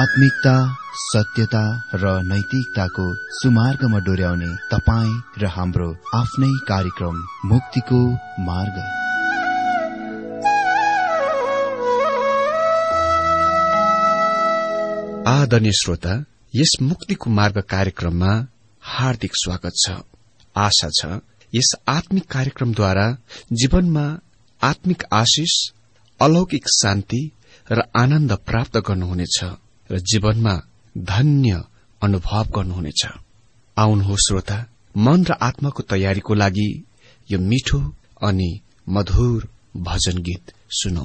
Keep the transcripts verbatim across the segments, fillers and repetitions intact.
आत्मिकता, सत्यता र नैतिकताको सुमार्गमा डोर्याउने तपाईँ र हाम्रो आफ्नै कार्यक्रम मुक्तिको मार्ग। आदरणीय श्रोता, यस मुक्तिको मार्ग कार्यक्रममा हार्दिक स्वागत छ। आशा छ यस आत्मिक कार्यक्रमद्वारा जीवनमा आत्मिक आशिष, अलौकिक शान्ति र आनन्द प्राप्त गर्नुहुनेछ र जीवनमा धन्य अनुभव गर्नुहुनेछ। आउनुहोस् श्रोता, मन र आत्माको तयारीको लागि यो मिठो अनि मधुर भजन गीत सुनौ।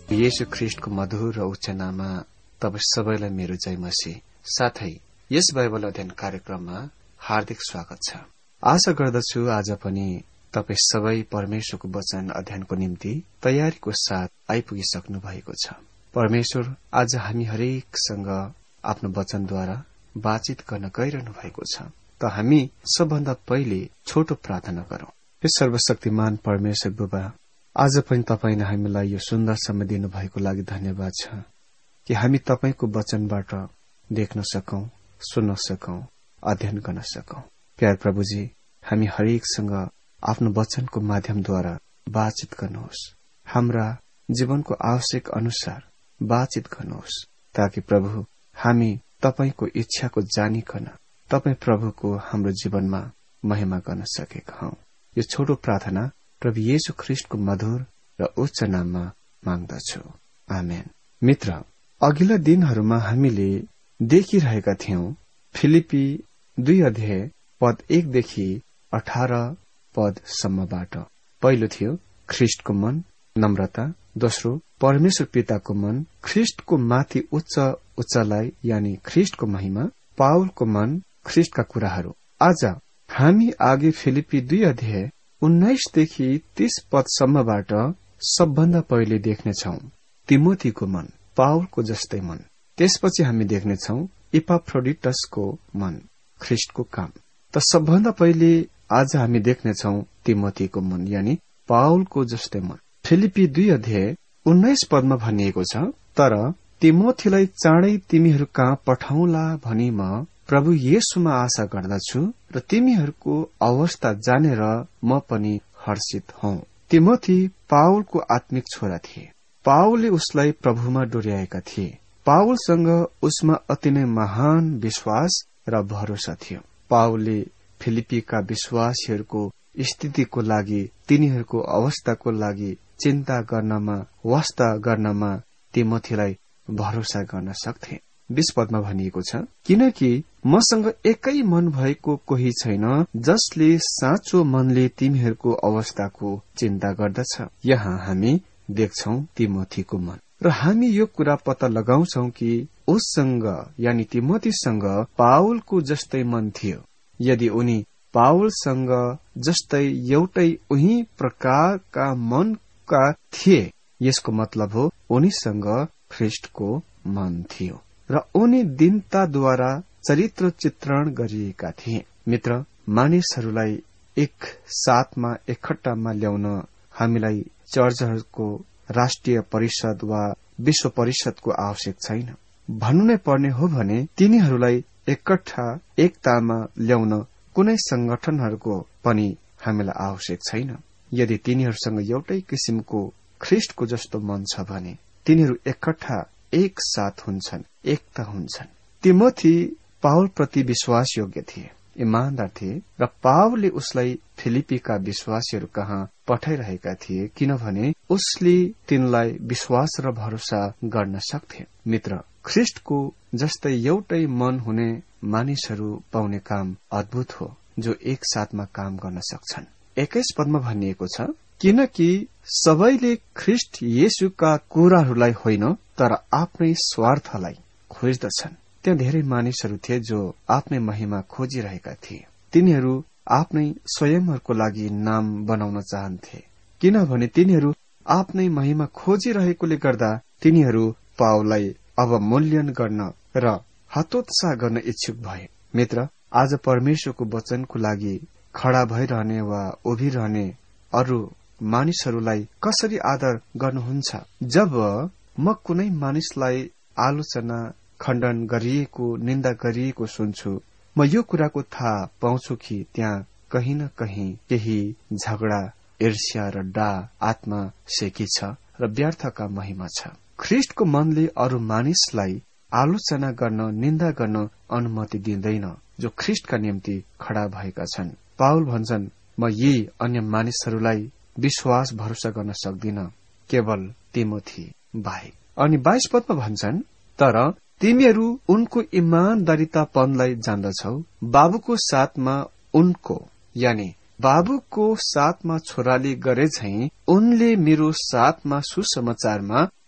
येशू ख्रीष्टको मधुर र उच्च नाममा तपाईँ सबैलाई मेरो जय मसीह साथै यस बाइबल अध्ययन कार्यक्रममा हार्दिक स्वागत छ। आशा गर्दछु आज पनि तपाईँ सबै परमेश्वरको वचन अध्ययनको निम्ति तयारीको साथ आइपुगिसक्नु भएको छ। परमेश्वर आज हामी हरेकसँग आफ्नो वचनद्वारा बातचित गर्न गइरहनु भएको छ। त हामी सबभन्दा पहिले छोटो प्रार्थना गरौं। हे सर्वशक्तिमान परमेश्वर बुबा, आज पनि तपाईले हामीलाई यो सुन्दर समय दिनुभएको लागि धन्यवाद छ कि हामी तपाईको वचनबाट देख्न सकौं, सुन्न सकौं, अध्ययन गर्न सकौं। प्यार प्रभुजी, हामी हरेकसँग आफ्नो वचनको माध्यमद्वारा बातचित गर्नुहोस्, हाम्रा जीवनको आवश्यक अनुसार बातचित गर्नुहोस्, ताकि प्रभु हामी तपाईको इच्छाको जानिकन तपाई प्रभुको हाम्रो जीवनमा महिमा गर्न सकेका हौं। यो छोटो प्रार्थना प्रभु येशू ख्रीष्टको मधुर र उच्च नाममा माग्दछु, आमेन। मित्र, अघिल्ला दिनहरूमा हामीले देखिरहेका थियौं फिलिपी दुई अध्याय पद एकदेखि अठार पदसम्मबाट। पहिलो थियो ख्रीष्टको मन, नम्रता। दोस्रो, परमेश्वर पिताको मन, ख्रीष्टको माथि उच्च उच्चलाई यानी ख्रीष्टको महिमा। पावलको मन, ख्रीष्टका कुराहरू। आज हामी आगे फिलिपी दुई अध्याय उन्नाइसदेखि तीस पदसम्मबाट सबभन्दा पहिले देख्नेछौ तिमोथीको मन, पावलको जस्तै मन। त्यसपछि हामी देख्नेछौ इपाफ्रोडिटसको मन, ख्रीष्टको काम। त सबभन्दा पहिले आज हामी देख्नेछौ तिमोथीको मन यानी पावलको जस्तै मन। फिलिपी दुई अध्याय उन्नाइस पदमा भनिएको छ, तर तिमोथीलाई चाँडै तिमीहरू कहाँ पठाउला भनी म प्रभु येशूमा आशा गर्दछु र तिमीहरूको अवस्था जानेर म पनि हर्षित हौ। तिमोथी पावलको आत्मिक छोरा थिए। पावलले उसलाई प्रभुमा डोर्याएका थिए। पावलसँग उसमा अति नै महान विश्वास र भरोसा थियो। पावलले फिलिपीका विश्वासीहरूको स्थितिको लागि, तिनीहरूको अवस्थाको लागि चिन्ता गर्नमा, वास्ता गर्नमा तिमोथीलाई भरोसा गर्न सक्थे। बीस पदमा भनिएको छ, किनकि मसँग एकै मन भएको कोही छैन जसले साँचो मनले तिमीहरूको अवस्थाको चिन्ता गर्दछ। यहाँ हामी देख्छौ तिमोथीको मन, र हामी यो कुरा पत्ता लगाउँछौ कि उससँग यानी तिमोथीसँग पावलको जस्तै मन थियो। यदि उनी पावलसँग जस्तै एउटै उही प्रकारका मनका थिए, यसको मतलब हो उनीसँग ख्रीष्टको मन थियो र उनी दीनताद्वारा चरित्र चित्रण गरिएका थिए। मित्र, मानिसहरूलाई एक साथमा एकट्ठामा ल्याउन हामीलाई चर्चहरूको राष्ट्रिय परिषद वा विश्व परिषदको आवश्यक छैन। भन्नु नै पर्ने हो भने तिनीहरूलाई एकट्ठा एकतामा ल्याउन कुनै संगठनहरूको पनि हामीलाई आवश्यक छैन। यदि तिनीहरूसँग एउटै किसिमको ख्रीष्टको जस्तो मन छ भने तिनीहरू एकट्ठा एक साथ हुन्छन्, एकता हुन्छन्। तिमोथी पावल प्रति विश्वास योग्य थिए, इमानदार थिए र पावलले उसलाई फिलिपीका विश्वासीहरू कहाँ पठाइरहेका थिए, किनभने उसले तिनलाई विश्वास र भरोसा गर्न सक्थे। मित्र, ख्रीष्टको जस्तै एउटै मन हुने मानिसहरू पाउने काम अद्भुत हो, जो एक साथमा काम गर्न सक्छन्। एक्काइस पदमा भनिएको छ, किनकि सबैले ख्रीष्ट येशूका कुराहरूलाई होइन तर आफ्नै स्वार्थलाई खोज्दछन्। त्यहाँ धेरै मानिसहरू थिए जो आफ्नै महिमा खोजिरहेका थिए। तिनीहरू आफ्नै स्वयंहरूको लागि नाम बनाउन चाहन्थे, किनभने तिनीहरू आफ्नै महिमा खोजिरहेकोले गर्दा तिनीहरू पावललाई अवमूल्यन गर्न र हतोत्साह गर्न इच्छुक भए। मित्र, आज परमेश्वरको वचनको लागि खड़ा भइरहने वा उभिरहने अरू मानिसहरूलाई कसरी आदर गर्नुहुन्छ? जब म कुनै मानिसलाई आलोचना, खण्डन गरिएको, निन्दा गरिएको सुन्छु, म यो कुराको थाहा पाउँछु कि त्यहाँ कहीं न कहीं केही झगडा, ईर्ष्या र डा आत्मा सेकी छ र व्यर्थका महिमा छ। ख्रीष्टको मनले अरू मानिसलाई आलोचना गर्न, निन्दा गर्न अनुमति दिँदैन जो ख्रीष्टका निम्ति खड़ा भएका छन्। पावल भन्छन्, म यी अन्य मानिसहरूलाई विश्वास भरोसा गर्न सक्दिन, केवल तिमोथी बाहेक। अनि बाइस पदमा भन्छन्, तर तिमीहरू उनको इमानदारीतापनलाई जान्दछौ। बाबुको साथमा उनको यानी बाबुको साथमा छोराले गरे झैं उनले मेरो साथमा सुसमाचारमा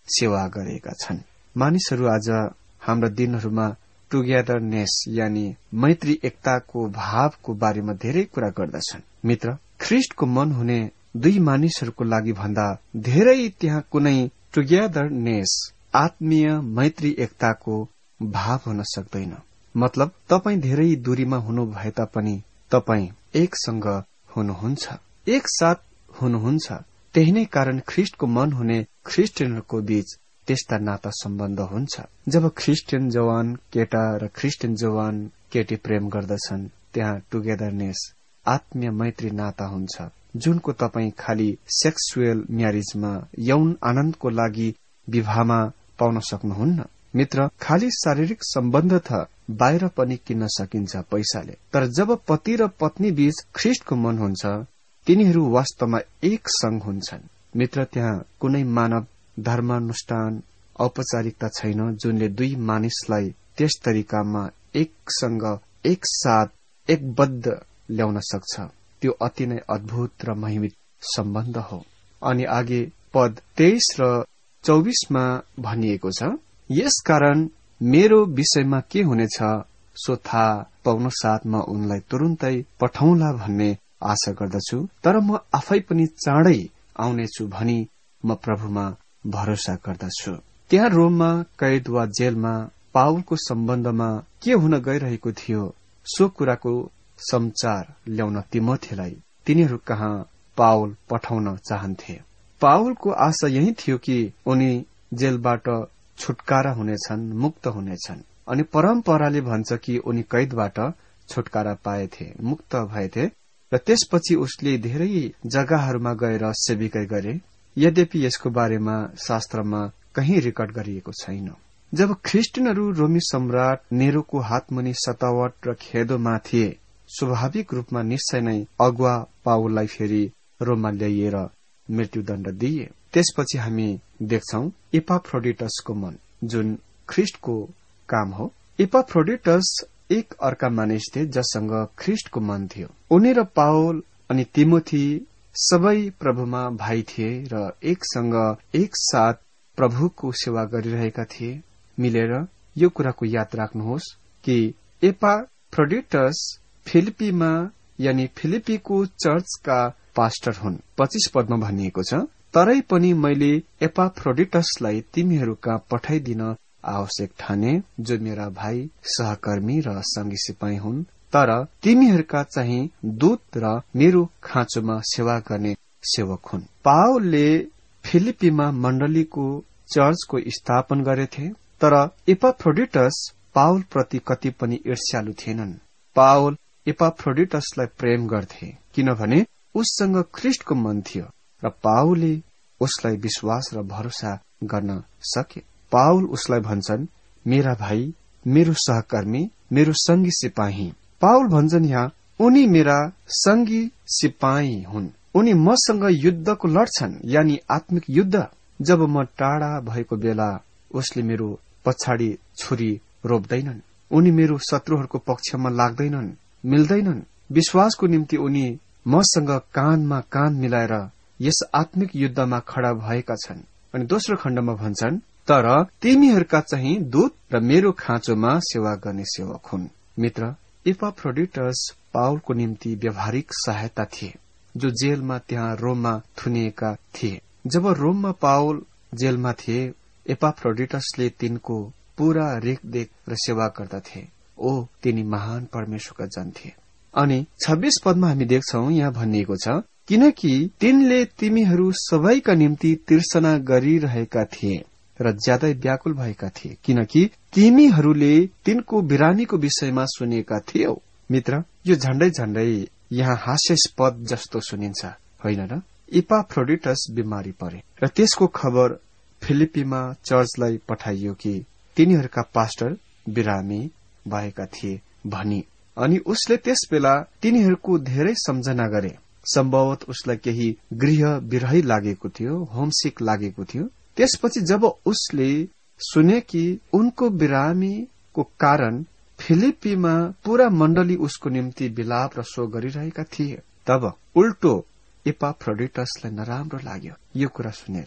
सेवा गरेका छन्। मानिसहरू आज हाम्रा दिनहरूमा टुगेदरनेस यानी मैत्री एकताको भावको बारेमा धेरै कुरा गर्दछन्। मित्र, ख्रिस्टको मन हुने दुई मानिसहरूको लागि भन्दा धेरै त्यहाँ कुनै टुगेदरनेस आत्मीय मैत्री एकताको भाव हुन सक्दैन। मतलब तपाईँ धेरै दूरीमा हुनु भए तापनि तपाईँ एकसँग हुनुहुन्छ, एकसाथ हुनुहुन्छ। त्यही नै कारण ख्रिस्टको मन हुने ख्रिस्टियनहरूको बीच त्यस्ता नाता सम्बन्ध हुन्छ। जब ख्रिस्टियन जवान केटा र ख्रिस्टियन जवान केटी प्रेम गर्दछन्, त्यहाँ टुगेदरनेस आत्मीय मैत्री नाता हुन्छ, जुनको तपाईँ खालि सेक्सुअल म्यारिजमा यौन आनन्दको लागि विवाहमा पाउन सक्नुहुन्न। मित्र, खालि शारीरिक सम्बन्ध त बाहिर पनि किन्न सकिन्छ पैसाले, तर जब पति र पत्नी बीच ख्रिस्टको मन हुन्छ, तिनीहरू वास्तवमा एक संग हुन्छन्। मित्र, त्यहाँ कुनै मानव धर्मानुष्ठान औपचारिकता छैन जुनले दुई मानिसलाई त्यस तरिकामा एकसँग एकसाथ एकबद्ध ल्याउन सक्छ। त्यो अति नै अद्भुत र महिमित सम्बन्ध हो। अनि आगे पद तेइस र चौबिसमा भनिएको छ, यसकारण मेरो विषयमा के हुनेछ सो थाहा पाउन साथ म उनलाई तुरुन्तै पठाउला भन्ने आशा गर्दछु, तर म आफै पनि चाँडै आउनेछु भनी म प्रभुमा भरोसा गर्दछु। त्यहाँ रोममा कैद वा जेलमा पावलको सम्बन्धमा के हुन गइरहेको थियो सो कुराको समाचार ल्याउन तिमोथीलाई तिनीहरू कहाँ पावल पठाउन चाहन्थे। पावलको आशा यही थियो कि उनी जेलबाट छुटकारा हुनेछन्, मुक्त हुनेछन्। अनि परम्पराले भन्छ कि उनी कैदबाट छुटकारा पाएथे, मुक्त भएथे र त्यसपछि उसले धेरै जग्गाहरूमा गएर सेविका गरे। यद्यपि यसको बारेमा शास्त्रमा कहीँ रेकर्ड गरिएको छैन। जब ख्रिस्टियनहरू रोमी सम्राट नेरोको हातमुनि सतावट र खेदोमा थिए, स्वाभाविक रूपमा निश्चय नै अगुवा पावललाई फेरि रोममा ल्याइएर मृत्युदण्ड दिए। त्यसपछि हामी देख्छौ इपाफ्रोडिटसको मन, जुन ख्रिस्टको काम हो। इपाफ्रोडिटस एक अर्का मानिस थिए जससँग ख्रिस्टको मन थियो। उनी र पावल अनि तिमोथी सबै प्रभुमा भाइ थिए र एकसँग एक साथ प्रभुको सेवा गरिरहेका थिए। मिलेर यो कुराको याद राख्नुहोस् कि एपाफ्रोडिटस फिलिपीमा यानी फिलिपीको चर्चका पास्टर हुन्। पच्चीस पदमा भनिएको छ, तरै पनि मैले एपाफ्रोडिटसलाई तिमीहरू कहाँ पठाइदिन आवश्यक ठाने, जो मेरा भाइ सहकर्मी र संगी सिपाही हुन्, तर तिमीहरूका चाहिँ दूत र मेरो खाँचोमा सेवा गर्ने सेवक हुन्। पावलले फिलिपीमा मण्डलीको चर्चको स्थापना गरेथे, तर एपाफ्रोडिटस पावल प्रति कति पनि ईर्ष्यालु थिएनन्। पावल एपाफ्रोडिटसलाई प्रेम गर्थे किनभने उससँग ख्रिस्टको मन थियो र पावलले उसलाई विश्वास र भरोसा गर्न सके। पावल उसलाई भन्छन्, मेरा भाइ, मेरो सहकर्मी, मेरो संगी सिपाही। पावल भन्छन् यहाँ उनी मेरा संगी सिपाही हुन्। उनी मसँग युद्धको लड्छन्, यानी आत्मिक युद्ध। जब म टाढा भएको बेला उसले मेरो पछाडि छुरी रोप्दैनन्। उनी मेरो शत्रुहरूको पक्षमा लाग्दैनन्, मिल्दैनन्। विश्वासको निम्ति उनी मसँग कानमा कान मिलाएर यस आत्मिक युद्धमा खड़ा भएका छन्। अनि दोस्रो खण्डमा भन्छन्, तर तिमीहरूका चाहिँ दूत र मेरो खाँचोमा सेवा गर्ने सेवक हुन्। मित्र, एपाफ्रोडिटस पावलको निम्ति व्यावहारिक सहायता थिए, जो जेलमा त्यहाँ रोममा थुनिएका थिए। जब रोममा पावल जेलमा थिए, एपाफ्रोडिटसले तिनको पूरा रेखदेख र सेवा गर्दथे। ओ तिनी महान परमेश्वरका जन थिए। अनि छब्बीस पदमा हामी देख्छौ, यहाँ भनिएको छ, किनकि तिनले तिमीहरू सबैका निम्ति तिर्सना गरिरहेका थिए र ज्यादै व्याकुल भएका थिए, किनकि तिमीहरूले तिनको बिरामीको विषयमा सुनेका थियौ। मित्र, यो झण्डै झण्डै यहाँ हास्यास्पद जस्तो सुनिन्छ, होइन र? इपाफ्रोडिटस बिमारी परे र त्यसको खबर फिलिपीमा चर्चलाई पठाइयो कि तिनीहरूका पास्टर बिरामी भएका थिए भनी। अनि उसले त्यस बेला तिनीहरूको धेरै सम्झना गरे। सम्भवत उसलाई केही गृह विरही लागेको थियो, होमसिक लागेको थियो। त्यसपछि जब उसले सुने कि उनको बिरामीको कारण फिलिपीमा पूरा मण्डली उसको निम्ति विलाप र शोक गरिरहेका थिए, तब उल्टो एपाफ्रोडिटसलाई नराम्रो लाग्यो यो कुरा सुनेर।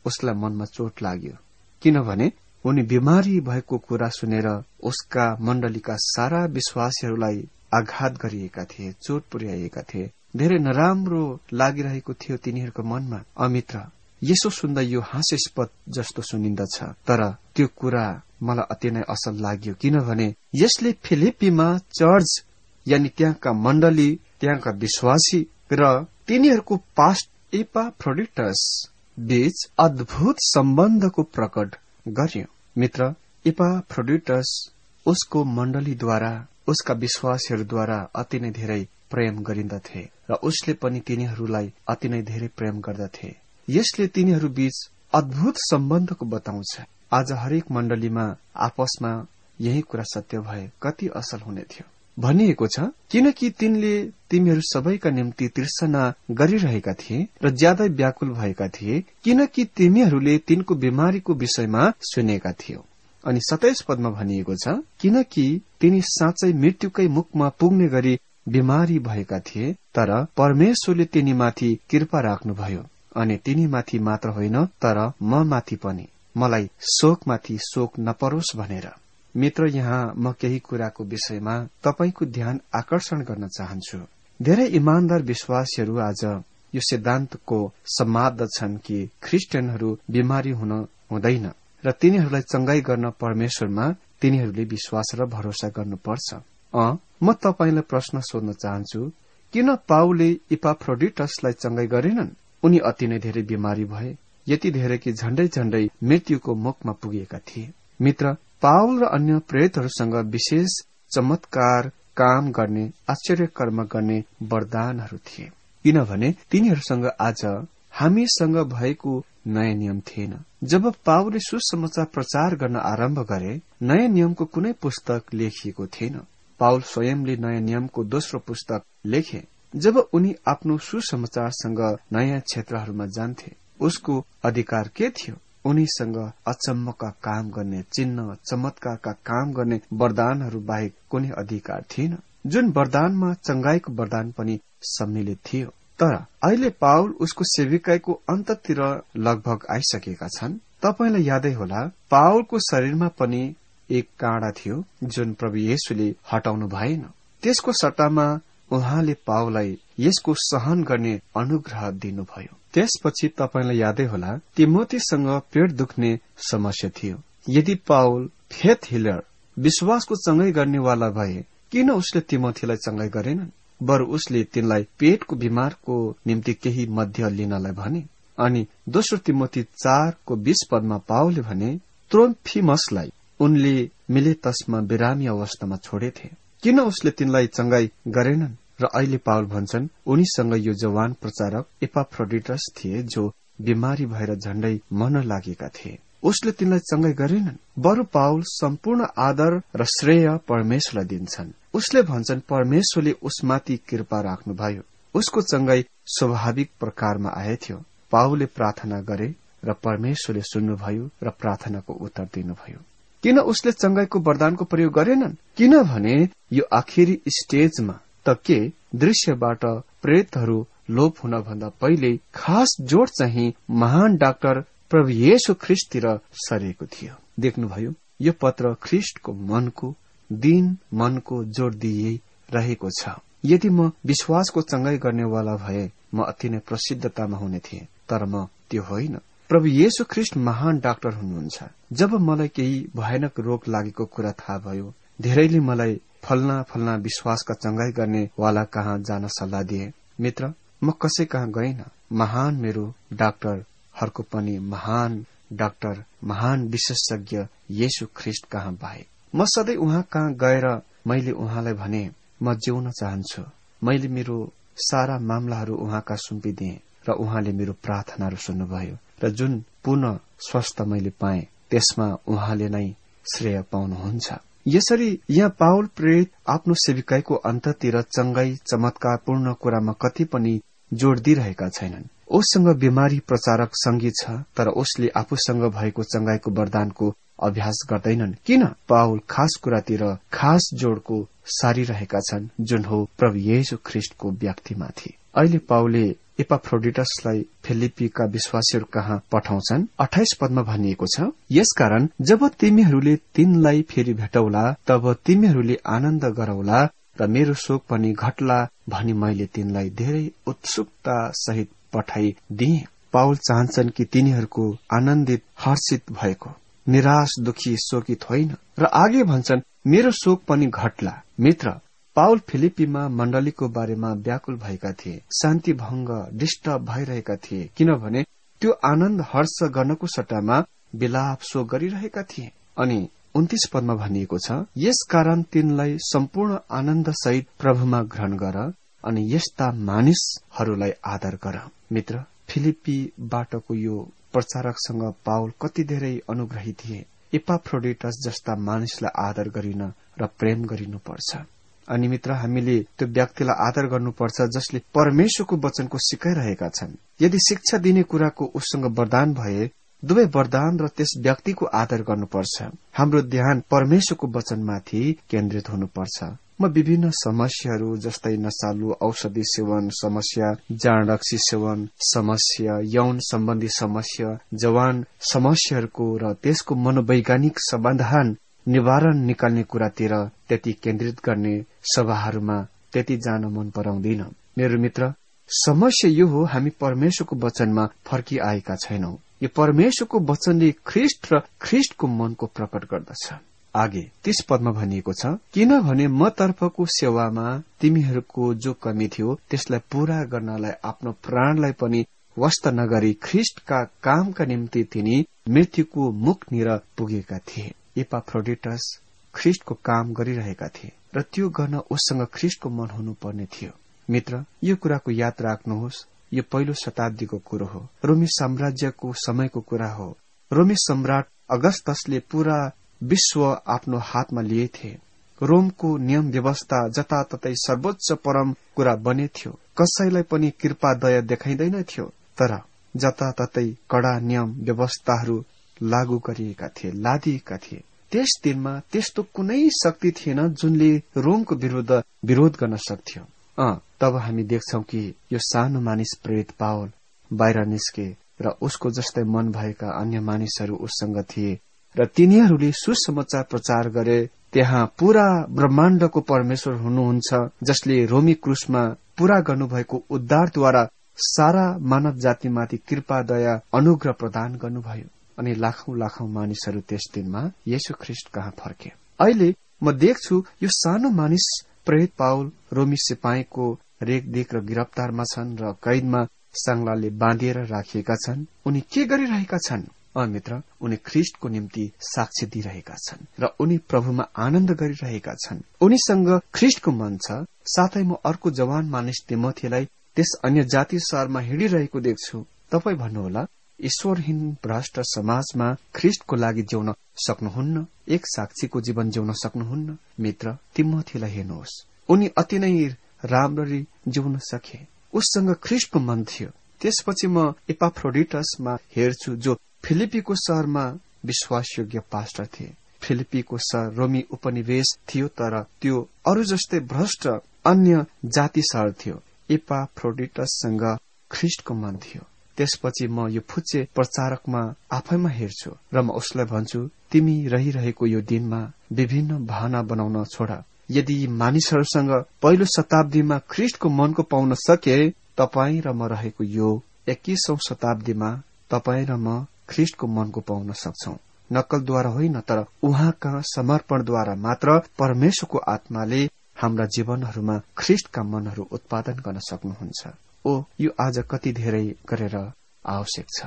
उसलाई मनमा चोट लाग्यो, किनभने उनी बिमारी भएको कुरा सुनेर उसका मण्डलीका सारा विश्वासीहरूलाई आघात गरिएका थिए, चोट पुर्याइएका थिए। धेरै नराम्रो लागिरहेको थियो तिनीहरूको मनमा। अमित्र, यसो सुन्दा यो हास्यास्पद जस्तो सुनिन्दछ, तर त्यो कुरा मलाई अति नै असल लाग्यो, किनभने यसले फिलिप्पीमा चर्च यानि त्यहाँका मण्डली, त्यहाँका विश्वासी र तिनीहरूको पास्ट इपाफ्रोडिटस बीच अद्भुत सम्बन्धको प्रकट गर्यो। मित्र, इपाफ्रोडिटस उसको मण्डलीद्वारा, उसका विश्वासीहरूद्वारा अति नै धेरै प्रेम गरिन्दथे र उसले पनि तिनीहरूलाई अति नै धेरै प्रेम गर्दथे। यसले तिनीहरू बीच अद्भुत सम्बन्धको बताउँछ। आज हरेक मण्डलीमा आपसमा यही कुरा सत्य भए कति असल हुने थियो। भनिएको छ, किनकि तिनले तिमीहरू सबैका निम्ति तृष्णा गरिरहेका थिए र ज्यादै व्याकुल भएका थिए, किनकि तिमीहरूले तिनको बिमारीको विषयमा सुनेका थियो। अनि सताइस पदमा भनिएको छ, किनकि तिनी साँच्चै मृत्युकै मुखमा पुग्ने गरी बिमारी भएका थिए, तर परमेश्वरले तिनीमाथि कृपा राख्नुभयो। अनि तिनीमाथि मात्र होइन, तर म माथि पनि, मलाई शोकमाथि शोक नपरोस् भनेर। मित्र, यहाँ म केही कुराको विषयमा तपाईको ध्यान आकर्षण गर्न चाहन्छु। धेरै इमानदार विश्वासीहरू आज यो सिद्धान्तको समात्दछन् कि ख्रिस्टियनहरू बिमारी हुन हुँदैन र तिनीहरूलाई चंगाई गर्न परमेश्वरमा तिनीहरूले विश्वास र भरोसा गर्नुपर्छ। अ म तपाईलाई प्रश्न सोध्न चाहन्छु, किन पाउलले इपाफ्रोडिटसलाई चंगाई गरेनन्? उनी अति नै धेरै बिमारी भए, यति धेरै कि झण्डै झण्डै मृत्युको मुखमा पुगेका थिए। मित्र, पाउल र अन्य प्रेरितहरूसँग विशेष चमत्कार काम गर्ने, आश्चर्य कर्म गर्ने वरदानहरू थिए, किनभने तिनीहरूसँग आज हामीसँग भएको नयाँ नियम थिएन। जब पाउलले सुसमाचार प्रचार गर्न आरम्भ गरे, नयाँ नियमको कुनै पुस्तक लेखिएको थिएन। पाउल स्वयंले नयाँ नियमको दोस्रो पुस्तक लेखे। जब उनी आफ्नो सुसमाचारसँग नयाँ क्षेत्रहरूमा जान्थे, उसको अधिकार के थियो? उनीसँग अचम्मका काम गर्ने, चिन्ह चमत्कारका काम गर्ने वरदानहरू बाहेक कुनै अधिकार थिएन, जुन वरदानमा चंगाईको वरदान पनि सम्मिलित थियो। तर अहिले पाउल उसको सेविकाईको अन्ततिर लगभग आइसकेका छन्। तपाईलाई यादै होला, पाउलको शरीरमा पनि एक काँडा थियो जुन प्रभु येशूले हटाउनु भएन। त्यसको सट्टामा उहाँले पाउललाई यसको सहन गर्ने अनुग्रह दिनुभयो। त्यसपछि तपाईलाई यादै होला, तिमोथीसँग पेट दुख्ने समस्या थियो। यदि पाउल फेथ हिलर, विश्वासको चंगाई गर्नेवाला भए, किन उसले तिमोथीलाई चंगाई गरेनन्? बरु उसले तिनलाई पेटको बिमारको निम्ति केही मध्य लिनलाई भने। अनि दोस्रो तिमोथी चारको बीस पदमा पाउलले भने, त्रोफिमसलाई उनले मिलेतसमा बिरामी अवस्थामा छोडेथे। किन उसले तिनलाई चंगाई गरेनन्? र अहिले पाउल भन्छन्, उनीसँग यो जवान प्रचारक इपाफ्रोडिटस थिए जो बिमारी भएर झण्डै मन लागेका थिए। उसले तिनलाई चंगाई गरेनन्। बरु पाउल सम्पूर्ण आदर र श्रेय परमेश्वरलाई दिन्छन्। उसले भन्छन्, परमेश्वरले उसमाथि कृपा राख्नुभयो। उसको चंगाई स्वाभाविक प्रकारमा आएथ्यो। पाउलले प्रार्थना गरे र परमेश्वरले सुन्नुभयो र प्रार्थनाको उत्तर दिनुभयो। किन उसले चंगाईको वरदानको प्रयोग गरेनन्? किनभने यो आखिरी स्टेजमा त के दृश्यबाट प्रेतहरू लोप हुन भन्दा पहिले खास जोड चाहिँ महान डाक्टर प्रभु येशू ख्रिस्टतिर सरेको थियो। देख्नुभयो, यो पत्र ख्रिस्टको मनको दिन मनको जोड दिए रहेको छ। यदि म विश्वासको चंगाई गर्नेवाला भए, म अति नै प्रसिद्धतामा हुने थिए, तर म त्यो होइन। प्रभु येशू ख्रिस्ट महान डाक्टर हुनुहुन्छ। जब मलाई केही भयानक रोग लागेको कुरा थाहा भयो, धेरैले मलाई फलना फलना विश्वासका चंगाई गर्ने वाला कहाँ जान सल्लाह दिए। मित्र, म कसै कहाँ गइन। महान मेरो डाक्टरहरूको पनि महान डाक्टर, महान विशेषज्ञ येशू ख्रिस्ट कहाँ बाहेक। म सधैँ उहाँ कहाँ गएर मैले उहाँलाई भने, म जिउन चाहन्छु। मैले मेरो सारा मामलाहरू उहाँका सुम्पिदिए र उहाँले मेरो प्रार्थनाहरू सुन्नुभयो र जुन पुनः स्वस्थ मैले पाएँ, त्यसमा उहाँले नै श्रेय पाउनुहुन्छ। यसरी यहाँ पाउल प्रेरित आफ्नो सेविकाईको अन्ततिर चंगाई चमत्कारपूर्ण कुरामा कति पनि जोड़ दिइरहेका छैनन्। उससँग बिमारी प्रचारक संगी छ, तर उसले आफूसँग भएको चंगाईको वरदानको अभ्यास गर्दैनन्। किन? पाउल खास कुरातिर खास जोड़को सारिरहेका छन्, जुन हो प्रभु येशू ख्रिस्टको व्यक्तिमाथि। अहिले पाउलले एपाफ्रोडिटसलाई फिलिप्पीका विश्वासीहरू कहाँ पठाउँछन्। अठाइस पदमा भनिएको छ, यसकारण जब तिमीहरूले तिनलाई फेरि भेटौला तब तिमीहरूले आनन्द गरौला र मेरो शोक पनि घट्ला भनी मैले तिनलाई धेरै उत्सुकता सहित पठाइदिए। पाउल चाहन्छन् कि तिनीहरूको आनन्दित हर्षित भएको, निराश दुखी शोकित होइन र आगे भन्छन् मेरो शोक पनि घट्ला। मित्र, पाउल फिलिप्पीमा मण्डलीको बारेमा व्याकुल भएका थिए, शान्ति भंग डिस्टर्ब भइरहेका थिए, किनभने त्यो आनन्द हर्ष गर्नको सट्टामा विलाप शोक गरिरहेका थिए। अनि उन्तीस पदमा भनिएको छ, यस कारण तिनलाई सम्पूर्ण आनन्द सहित प्रभुमा ग्रहण गर अनि यस्ता मानिसहरूलाई आदर गर। मित्र, फिलिप्पी बाटोको यो प्रचारकसँग पाउल कति धेरै अनुग्रही थिए। एपाफ्रोडिटस जस्ता मानिसलाई आदर गरिन र प्रेम गरिनुपर्छ। अनि मित्र, हामीले त्यो व्यक्तिलाई आदर गर्नुपर्छ जसले परमेश्वरको वचनको सिकाइरहेका छन्। यदि शिक्षा दिने कुराको उसँग वरदान भए दुवै वरदान र त्यस व्यक्तिको आदर गर्नुपर्छ। हाम्रो ध्यान परमेश्वरको वचनमाथि केन्द्रित हुनुपर्छ। म विभिन्न समस्याहरू जस्तै नशालु औषधि सेवन समस्या, जाँडरक्सी सेवन समस्या, यौन सम्बन्धी समस्या, जवान समस्याहरूको र त्यसको मनोवैज्ञानिक समाधान निवारण निकाल्ने कुरातिर त्यति केन्द्रित गर्ने सभाहरूमा त्यति जान मन पराउँदिन। मेरो मित्र, समस्या यो हो, हामी परमेश्वरको वचनमा फर्किआएका छैनौं। यो परमेश्वरको वचनले ख्रिस्ट र ख्रिस्टको मनको प्रकट गर्दछ। आगे तीस पदमा भनिएको छ, किनभने म तर्फको सेवामा तिमीहरूको जो कमी थियो त्यसलाई पूरा गर्नलाई आफ्नो प्राणलाई पनि वास्त नगरी ख्रिस्टका कामका निम्ति तिनी मृत्युको मुखनिर पुगेका थिए। एपाफ्रोडिटस ख्रिस्टको काम गरिरहेका थिए र त्यो गर्न उसँग ख्रिस्टको मन हुनुपर्ने थियो। मित्र, यो कुराको याद राख्नुहोस्, यो पहिलो शताब्दीको कुरो हो, रोमी साम्राज्यको समयको कुरा हो। रोमी सम्राट अगस्तसले पूरा विश्व आफ्नो हातमा लिए थिए। रोमको नियम व्यवस्था जताततै सर्वोच्च परम कुरा बने थियो। कसैलाई पनि कृपा दया देखाइँदैन थियो, तर जताततै कडा नियम व्यवस्थाहरू लागू गरिएका थिए, लादिएका थिए। त्यस दिनमा त्यस्तो कुनै शक्ति थिएन जुनले रोमको विरुद्ध विरोध गर्न सक्थ्यो। अ तब हामी देख्छौं कि यो सानो मानिस प्रेरित पावल बाहिर निस्के र उसको जस्तै मन भएका अन्य मानिसहरू उसँग थिए र तिनीहरूले सुसमाचार प्रचार गरे। त्यहाँ पूरा ब्रह्माण्डको परमेश्वर हुनुहुन्छ जसले रोमी क्रुसमा पूरा गर्नुभएको उद्धारद्वारा सारा मानव जातिमाथि कृपा दया अनुग्रह प्रदान गर्नुभयो। अनि लाखौं लाखौं मानिसहरू त्यस दिनमा येशू ख्रिस्ट कहाँ फर्के। अहिले म देख्छु यो सानो मानिस प्रेरित पाउल रोमी सिपाहीको रेखदेख र गिरफ्तारमा छन् र कैदमा सांगलाले बाँधिएर राखिएका छन्। उनी के गरिरहेका छन्? अ मित्र, उनी ख्रिस्टको निम्ति साक्षी दिइरहेका छन् र उनी प्रभुमा आनन्द गरिरहेका छन्। उनीसँग ख्रिस्टको मन छ। साथै म अर्को जवान मानिस तिमोथीलाई त्यस अन्य जाति शहरमा हिँडिरहेको देख्छु। तपाई भन्नुहोला, ईश्वरहीन भ्रष्ट समाजमा ख्रिस्टको लागि जिउन सक्नुहुन्न, एक साक्षीको जीवन जिउन सक्नुहुन्न। मित्र, तिमोथीलाई हेर्नुहोस्, उनी अति नै राम्ररी जिउन सके। उससँग ख्रिस्टको मन थियो। त्यसपछि म एपाफ्रोडिटसमा हेर्छु जो फिलिप्पीको शहरमा विश्वासयोग्य पास्टर थिए। फिलिप्पीको शहर रोमी उपनिवेश थियो, तर त्यो अरू जस्तै भ्रष्ट अन्य जाति शहर थियो। एपाफ्रोडिटससँग ख्रिस्टको मन थियो। त्यसपछि म यो फुच्चे प्रचारकमा आफैमा हेर्छु र म उसलाई भन्छु, तिमी रहिरहेको यो दिनमा विभिन्न भावना बनाउन छोड। यदि मानिसहरूसँग पहिलो शताब्दीमा ख्रिस्टको मनको पाउन सके, तपाई र म रहेको यो एक्कीसौं शताब्दीमा तपाई र म ख्रिस्टको मनको पाउन सक्छौ। नक्कलद्वारा होइन, तर उहाँका समर्पणद्वारा मात्र परमेश्वरको आत्माले हाम्रा जीवनहरूमा ख्रिस्टका मनहरू उत्पादन गर्न सक्नुहुन्छ। ओ यो आज कति धेरै गरेर आवश्यक छ।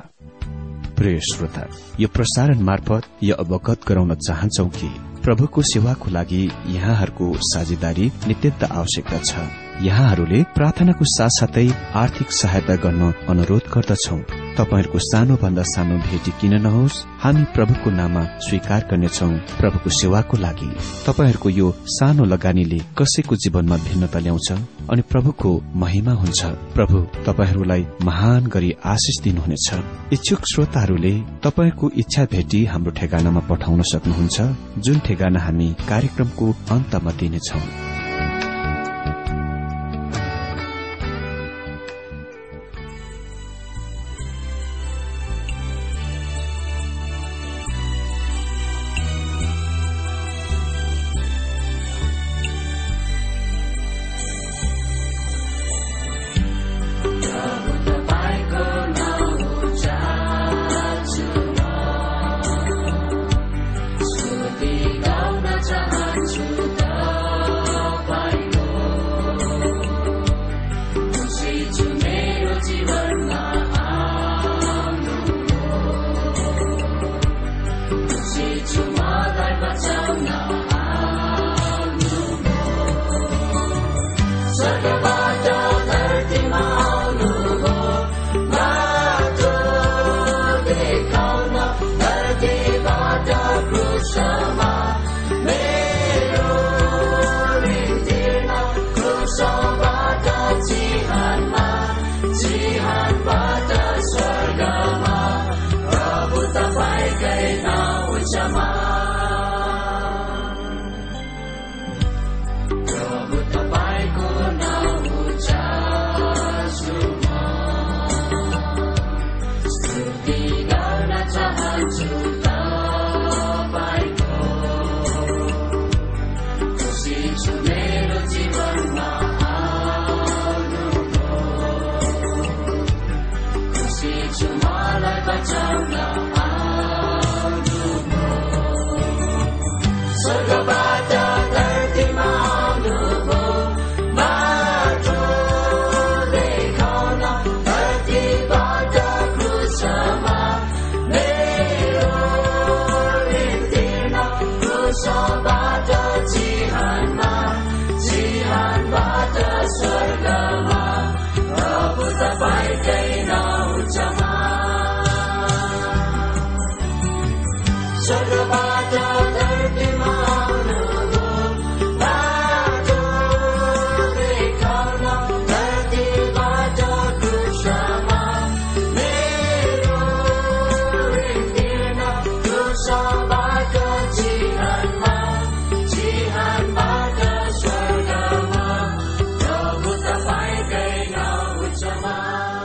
प्रिय श्रोता, यो प्रसारण मार्फत यो अवगत गराउन चाहन्छौ कि प्रभुको सेवाको लागि यहाँहरूको साझेदारी नित्यन्त आवश्यकता छ। यहाँहरूले प्रार्थनाको साथसाथै आर्थिक सहायता गर्न अनुरोध गर्दछौ। तपाईहरूको सानो भन्दा सानो भेटी किन नहोस्, हामी प्रभुको नाममा स्वीकार गर्नेछौ। प्रभुको सेवाको लागि तपाईहरूको यो सानो लगानीले कसैको जीवनमा भिन्नता ल्याउँछ अनि प्रभुको महिमा हुन्छ। प्रभु तपाईहरूलाई महान गरी आशिष दिनुहुनेछ। इच्छुक श्रोताहरूले तपाईहरूको इच्छा भेटी हाम्रो ठेगानामा पठाउन सक्नुहुन्छ, जुन ठेगाना हामी कार्यक्रमको अन्तमा दिनेछौ। तपाईकै नाउँ उच्चमा, प्रभु तपाईको नाउँ उच्चासुमा, स्तुति गर्न चाहन्छु तपाईको, खुसी छु मेरो जीवनमा आउनुभयो, खुसी छु मलाई बचाउन आउनुभयो, स्वर्गबाट धरतीमा आउनुभयो, बाटो देखाउन धरतीबाट क्रुसमा मेरो ऋण तिर्न, क्रुसबाट चिहानमा, चिहानबाट स्वर्गमा, प्रभु तपाईकै नाउँ उच्चमा, स्वर्गबाट धरतीमा आउनुभयो, बाटो देखाउन धरतीबाट क्रुसमा मेरो ऋण तिर्न, क्रुसबाट चिहानमा, चिहानबाट स्वर्गमा, प्रभु तपाईकै नाउँ उच्चमा।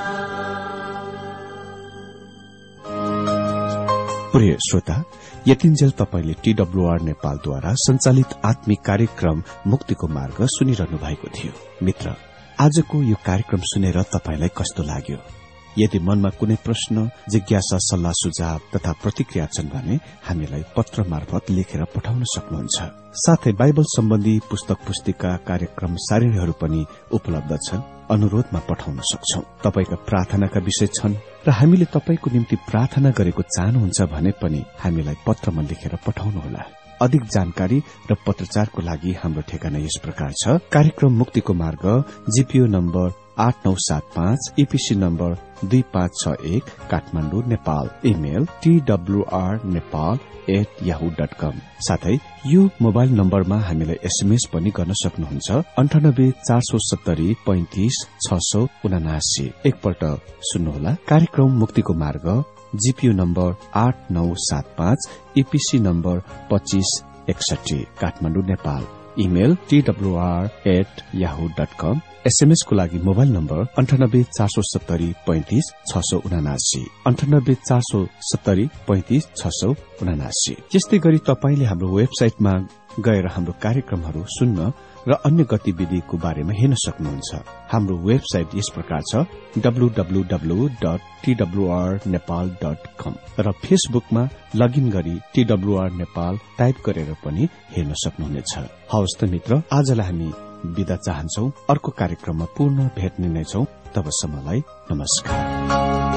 प्रिय श्रोता, यतिन्जेल तपाईले टीडब्ल्यूआर नेपालद्वारा संचालित आत्मिक कार्यक्रम मुक्तिको मार्ग सुनिरहनु भएको थियो। मित्र, आजको यो कार्यक्रम सुनेर तपाईलाई कस्तो लाग्यो? यदि मनमा कुनै प्रश्न, जिज्ञासा, सल्लाह सुझाव तथा प्रतिक्रिया छन् भने हामीलाई पत्र मार्फत लेखेर पठाउन सक्नुहुन्छ। साथै बाइबल सम्बन्धी पुस्तक पुस्तिका, कार्यक्रम सारिणीहरू पनि उपलब्ध छन्, अनुरोधमा पठाउन सक्छौं। तपाईका प्रार्थनाका विषय छन् र हामीले तपाईको निम्ति प्रार्थना गरेको चाहनुहुन्छ भने पनि हामीलाई पत्रमा लेखेर पठाउनुहोला। अधिक जानकारी र पत्रचारको लागि हाम्रो ठेगाना यस प्रकार छ। कार्यक्रम मुक्तिको मार्ग, जीपीओ नम्बर आठ नौ सात पाँच, ईपीसी नम्बर दुई पाँच छ एक, Kathmandu, Nepal. Email TWR Nepal at Yahoo dot com. साथै यो मोबाइल नम्बरमा हामीलाई एसएमएस पनि गर्न सक्नुहुन्छ, अन्ठानब्बे चार सौ सत्तरी पैंतिस छ सौ उनासी। एकपल्ट सुन्नुहोला। कार्यक्रम मुक्तिको मार्ग, जीपीओ नम्बर आठ नौ सात पाँच, ईपीसी नम्बर पच्चीस एकसठी, Kathmandu, Nepal. Email TWR at Yahoo dot com. SMS को लागि मोबाइल नम्बर अन्ठानब्बे चार सौ सत्तरी पैंतिस छ सौ उनासी, अन्ठानब्बे चार सौ सत्तरी पैंतिस छ सौ उनासी। यस्तै गरी तपाईले हाम्रो वेबसाइटमा गएर हाम्रो कार्यक्रमहरू सुन्न र अन्य गतिविधिको बारेमा हेर्न सक्नुहुन्छ। हाम्रो वेबसाइट यस प्रकार छ, W W W dot TWR Nepal dot com, र फेसबुकमा लगइन गरी टीडब्ल्यूआर नेपाल टाइप गरेर पनि हेर्न सक्नुहुनेछ। हवस् त मित्र, आजलाई हामी बिदा चाहन्छौ। अर्को कार्यक्रममा पुनः भेट्ने नै छौं। तबसम्मलाई नमस्कार।